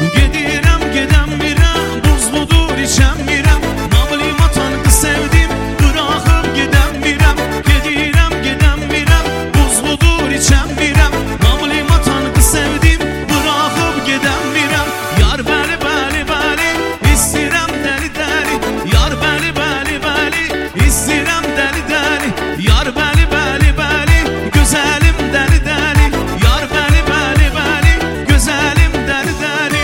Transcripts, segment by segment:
Gedirəm, gedəmirəm, buzludur içəmirəm. Nağlim atan qız sevdim, bıraxıb gedəmirəm. Gedirəm, gedəmirəm, buzludur içəmirəm. Nağlim atan qız sevdim, bıraxıb gedəmirəm. Yar bəli, bəli, bəli, istəyirəm dəli, dəli. Yar bəli, bəli, bəli, istəyirəm dəli, dəli. Yar bəli, bəli, bəli, gözəlim dəli, dəli. Yar bəli, bəli, bəli, gözəlim dəli, dəli.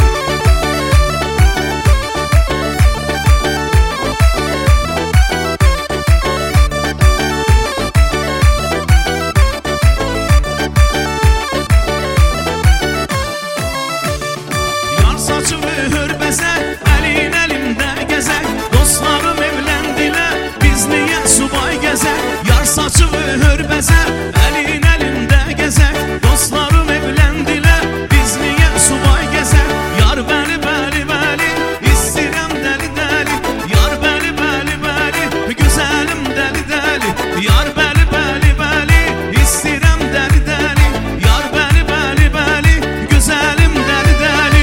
Yar saçımı hörbəzək, əlin əlimdə gəzək. Dostlarım evləndilər, biz niyə subay gəzək? Yar saçımı hörbəzək, əlin əlimdə gəzək. Dostlarım evləndilər, biz niyə subay gəzək? Yar bəli, bəli, bəli, istəyirəm dəli, dəli. Yar bəli, bəli, bəli, gözəlim dəli, dəli. Yar bəli, bəli, bəli, istəyirəm dəli, dəli. Yar bəli, bəli, bəli, gözəlim dəli, dəli.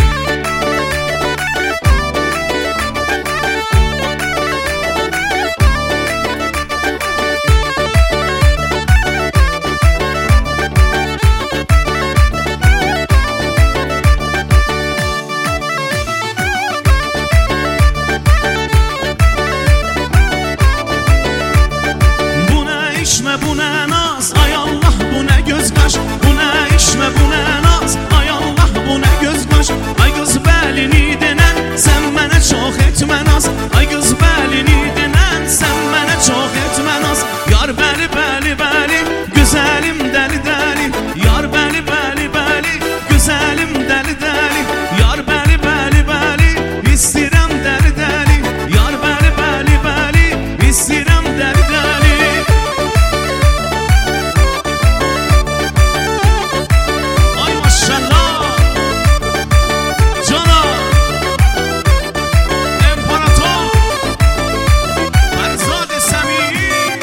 Bu nə işmə, bu nə naz, ay Allah, bu nə göz qaş. Bu nə işmə, bu nə naz, ay Allah, bu nə göz qaş. Ay qız bəlini denən, sən mənə çox etmə naz. Ay qız bəlini denən, sən mənə çox etmə naz. Yar bəli, bəli, bəli, gözəlim dəli, dəli. Yar bəli, bəli, bəli, gözəlim dəli, dəli. Yar bəli, bəli, bəli, istəyirəm dəli, dəli. Yar bəli, bəli, bəli, istəyirəm dəli, dəli. Ay maşallah, cana, imparator, Parizade Səmimi.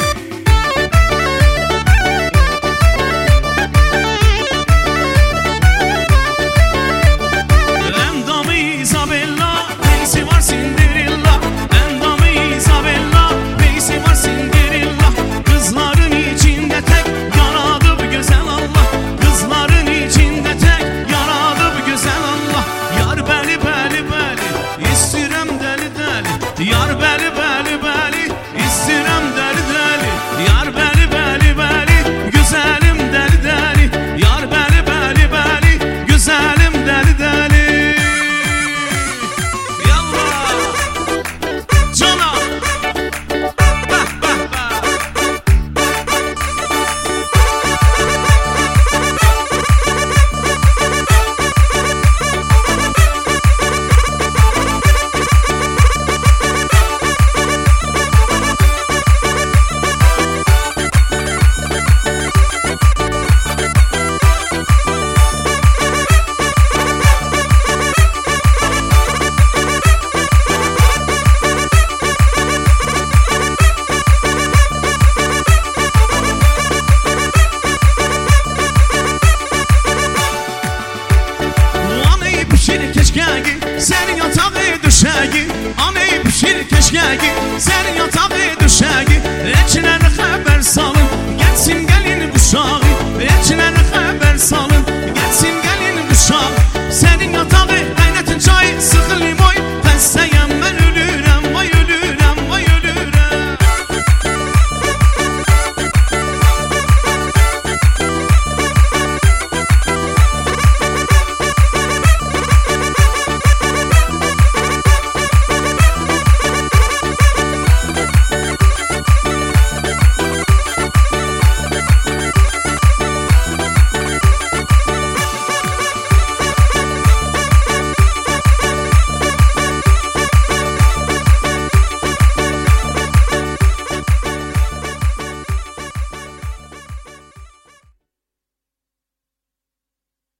Endamı Isabella, neysi var Cinderella. Endamı Isabella, neysi var Cinderella. Kızların içinde tek yaradı bu güzel Allah. Kızların içinde tek yaradı bu güzel Allah. Yar bəli, bəli, bəli, istəyirəm dəli, dəli. Yar bəli, bəli, bəli, istəyirəm dəli, dəli. Yar bəli, bəli, bəli, gözəlim dəli, dəli. Yar bəli, bəli, bəli, gözəlim dəli, dəli. Yallah, cana, bəh, bəh, bəh. Aney pişir keşkəgi, sənin yatağı düşəgi. Aney pişir keşkəgi, sənin yatağı